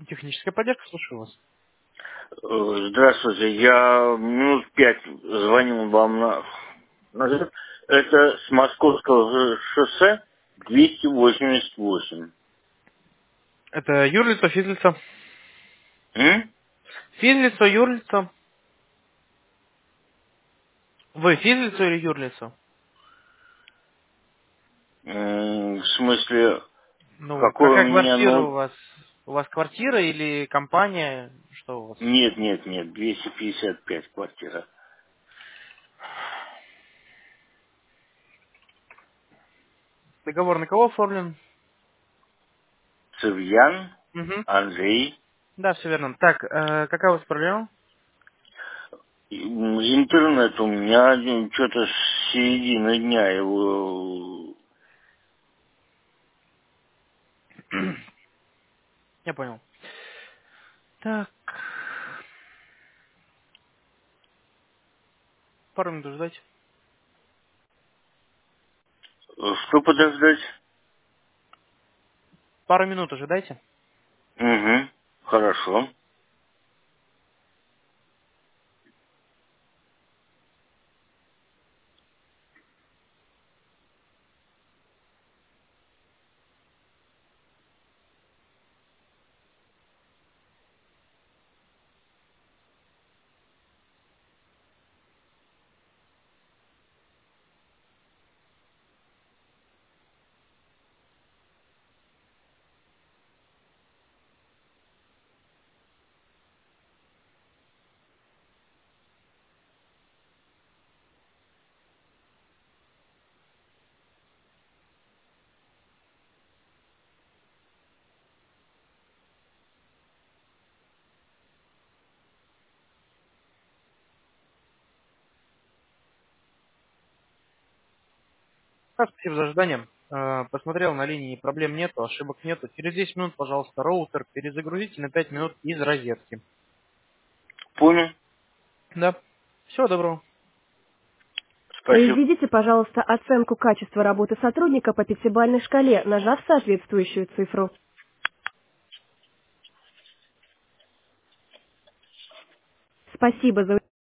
Техническая поддержка, слушаю вас. Здравствуйте, я минут 5 звонил вам назад. Это с Московского шоссе 288. Это юрлицо, физлицо? М? Физлицо, юрлицо? Вы физлицо или юрлицо? В смысле, Ну, какой у какая меня, квартира у ну... вас? У вас квартира или компания? Что у вас? Нет, 255 квартира. Договор на кого оформлен? Цивьян, Угу. Андрей. Да, все верно. Так, какая у вас проблема? Интернет у меня что-то с середины дня его... Я понял. Так, пару минут ждать. Что подождать? Пару минут ожидайте. Угу, хорошо. Да, спасибо за ожидание. Посмотрел на линии, проблем нету, ошибок нету. Через 10 минут, пожалуйста, роутер перезагрузите на 5 минут из розетки. Понял. Да. Всего доброго. Спасибо. Произведите, пожалуйста, оценку качества работы сотрудника по пятибалльной шкале, нажав соответствующую цифру. Спасибо за